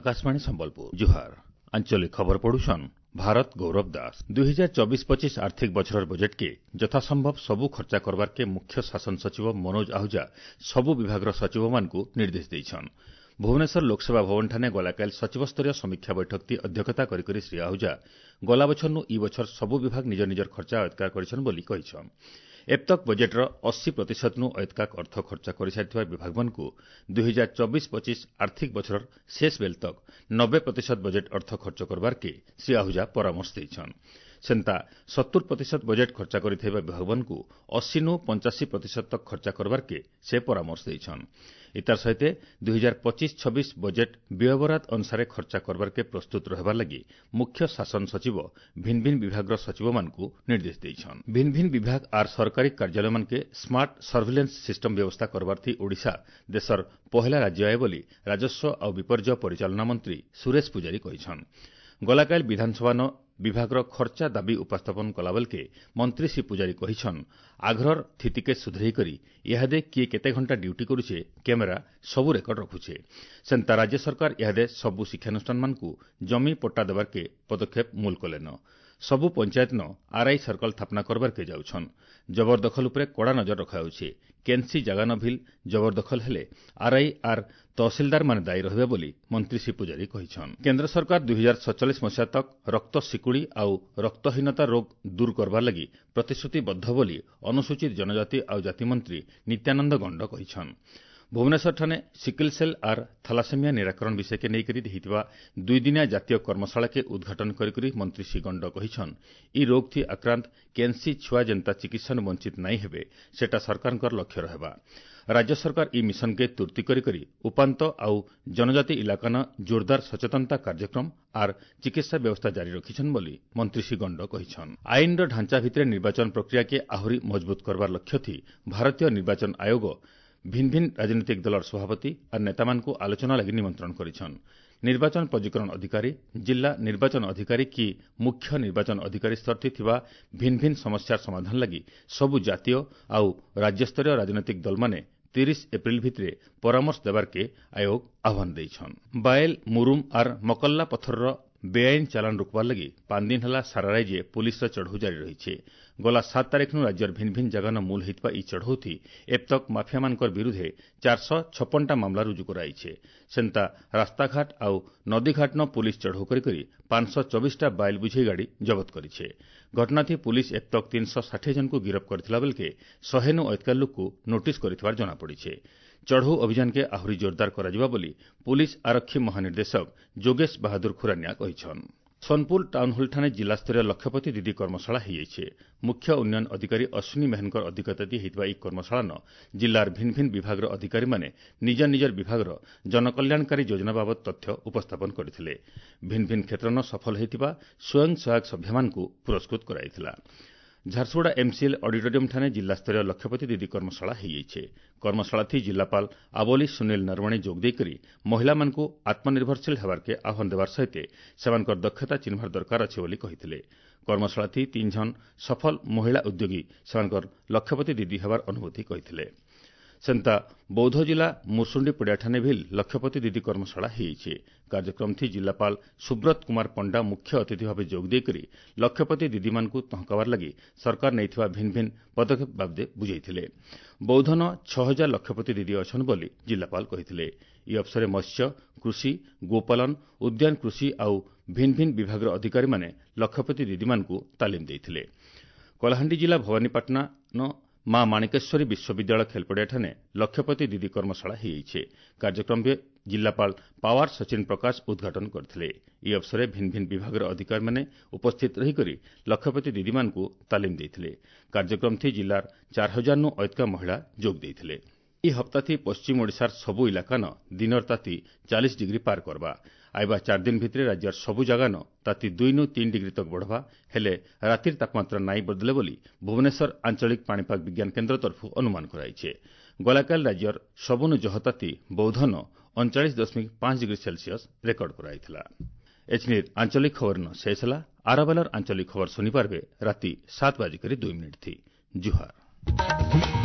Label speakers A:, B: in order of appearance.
A: आकाशवाणी संबलपुर जुहार आंचलिक खबर पढ़ुछन भारत गौरव दास 2024-25 आर्थिक बछर बजेट के यथासंभव सबू खर्चा करबार के मुख्य शासन सचिव मनोज आहूजा सबू विभाग सचिव मानू निर्देश देइछन। भुवनेश्वर लोकसेवा भवन ठाने गलाकाल सचिव स्तरीय समीक्षा बैठक की अध्यक्षता करी श्री आहूजा गला बछरनु ई बछर सबू विभाग निज निजर खर्चा अयत्कार करिछन बोली कहिछन। एबतक बजेट्र 80% नु अयत्काक अर्थ खर्चा करिसारिथिबा विभागमानकु 2024-25 आर्थिक बछर शेष बेल तक 90% बजेट अर्थ खर्च करबार के श्री आहूजा परामर्श देइछन। सेंता 70% बजेट खर्चा करिथिबा विभागमानकु 80 नु 85% तक खर्चा करबार के से परामर्श देइछन। इतार सहिते 2025-26 बजेट व्ययबराद अनुसार खर्चा करबार के प्रस्तुत रहबार लगी मुख्य शासन सचिव भिन्न भिन्न विभाग सचिव मानकु निर्देश देइछन। भिन्न भिन्न विभाग आर सरकारी कार्यालय मान के स्मार्ट सर्विलेंस सिस्टम व्यवस्था करबार थी ओडिशा देशर पहला राज्य आए बोली राजस्व और विपर्यय परिचालना मंत्री सुरेश पुजारी कहिछन। गलाकाल विधानसभा न विभाग खर्चा दाबी उपस्थापन कलाबेल के मंत्री श्री पुजारी कहिछन आग्रहर स्थिति के सुधरई करी इहादे किए केते घंटा ड्यूटी करुछे कैमेरा सबू रेकर्ड रखुछे। सेंता राज्य सरकार इहादे सबू शिक्षानुष्ठान मानकु जमी पट्टा देबार के पदक्षेप मूल कलेन। सबू पंचायत न आरआई सर्कल स्थापना करबार के जाउछन। जबरदखल उपरे कड़ा नजर रखाउछे। केनसी जागा न भिल जबरदखल हेले आरआई आर तहसिलदार माने दायी रहिबे बोली मंत्री श्री पुजारी कहिछन। केंद्र सरकार 2047 मसीहा तक रक्त सिकुड़ी आउ रक्तहीनता रोग दूर करबार लगी प्रतिश्रुतिबद्ध बोली अनुसूचित जनजाति आउ जाति मंत्री नित्यानंद गंड कहिछन। भुवनेश्वर ठाने सिकल सेल आर थलासेमिया निराकरण विषय के नेइकरी देहितबा 2 दिनिया जातीय कर्मशाला के उद्घाटन करी मंत्री श्री गंड कहिछन ई रोग थी आक्रांत केनसी छुआ जनता चिकित्सा वंचित नहीं हेबे सेटा सरकारकर लक्ष्य रहबा। राज्य सरकार ई मिशन के तुर्ती करी उपांत आउ जनजाति इलाका न जोरदार सचेतनता कार्यक्रम आर चिकित्सा व्यवस्था जारी रखिछन बोली मंत्री श्री गंड कहिछन। आईन ढांचा भितरे निर्वाचन प्रक्रिया के आहुरी मजबूत करबार लक्ष्य थी भारतीय निर्वाचन आयोग भिन्न भिन्न राजनीतिक दलर सभापति और नेता मानकु आलोचना लगी निमंत्रण करिछन। निर्वाचन पंजीकरण अधिकारी जिला निर्वाचन अधिकारी की मुख्य निर्वाचन अधिकारी स्तर थी थिबा भिन्न भिन्न समस्या समाधान लगी सबु जातीय आउ राज्य स्तरीय राजनीतिक दल माने 30 एप्रिल भितरे परामर्श देबार के आयोग आह्वान देइछन। बायल मुरुम आर मकल्ला पत्थर बेआईन चालान रोकबार लगी 5 दिन हला सारा राज्य पुलिस चढ़ऊ जारी रही। गला 7 तारीख नु राज्यर भिन्न भिन्न जगह न मूल हितवा ई चढ़ऊ थी एबतक माफिया मानकर विरुद्धे 456 मामला रुजु कराइछे। सेंता रास्ताघाट आउ नदीघाट न पुलिस चढ़ऊ करी 524 बायल बुझे गाड़ी जबत करिछे। घटना थी पुलिस एबतक 360 जन को गिरफ्त करथिला बेल के 100 नु अधिक लोक को नोटिस करिथिबार जना पड़िछे। चढ़ऊ अभियान के आहुरी जोरदार कराजिबा बोली पुलिस आरक्षी महानिर्देशक जोगेश बहादुर खुरानिया कहिछन। सोनपुर टाउन हॉल ठाने जिला स्तरीय लक्षपति दीदी कर्मशाला होइछे। मुख्य उन्नयन अधिकारी अश्विनी मेहनकर अधिकताती हितबा ई कर्मशाला न जिल्लार भिन्न भिन्न विभाग अधिकारी माने निज निजर विभाग जनकल्याणकारी योजना बाबत तथ्य उपस्थापन करथिले। भिन्न भिन्न क्षेत्र न सफल होइतिबा स्वयं सहायक सभ्यमानकु पुरस्कृत कराइथिला। झारसुगुड़ा एमसीएल ऑडिटोरियम ठाने जिला स्तरीय लक्षपति दीदी कर्मशाला होइछे। कर्मशाला थी जिलापाल आबोली सुनील नरवणे जोग देकरी महिला मानकु आत्मनिर्भरशील हेबार के आह्वान देबार सहित सेमानकर दक्षता चिन्हबार दरकार अछि बोली कहिथिले। कर्मशाला थी 3 जन सफल महिला उद्योगी सेमानकर लक्षपति दीदी हेबार अनुभूति कहिथिले। सेंता बौद्ध जिला मुरसुंडी पड़िया ठाने भी लक्षपति दीदी कर्मशाला होइछे। कार्यक्रम थी जिलापाल सुब्रत कुमार पंडा मुख्य अतिथि भाव जोग देकरी लक्षपति दीदी मानकु तहकावार लगी सरकार नैथिबा भिन्न भिन्न पदक्षेप बाबदे बुझेइथिले। बौद्ध न 6000 लक्षपति दीदी अछन बोली जिलापाल कहिथिले। ई अवसर मत्स्य कृषि गोपालन उद्यान कृषि आउ भिन्न भिन्न विभाग अधिकारी माने लक्षपति दीदी मानकु तालीम देइथिले। कलाहांडी जिला भवानीपाटना न मां माणिकेश्वरी विश्वविद्यालय खेलपड़िया ठाने लक्षपति दीदी कर्मशाला होइछे। कार्यक्रम में जिलापाल पावार सचिन प्रकाश उद्घाटन करथिले। ई अवसर भिन्न भिन्न विभाग अधिकारी माने उपस्थित रही लक्षपति दीदी मानकु तालीम देइथिले। कार्यक्रम थी जिलार 4000 नु अधिक महिला जोग देइथिले। ई हप्ता थी पश्चिम ओडिशार सबु इलाका न दिनर ताती 40 डिग्री पार करबा। आइबा 4 दिन भितरे राज्यर सबु जगह न ताती 2 नु 3 डिग्री तक बढ़वा हेले रातिर तापमात्रा नाई बदले बोली भुवनेश्वर आंचलिक पाणीपाग विज्ञान केन्द्र तरफु अनुमान कराइछे। गलाकाल राज्यर सबुनु जहताती बौद्ध न 39.5 डिग्री सेल्सियस रेकर्ड कराइथिला। एचनिर आंचलिक खबर न शेष हला। आरबेलर आंचलिक खबर सुनिपारबे राति 7:02 थी। जुहार।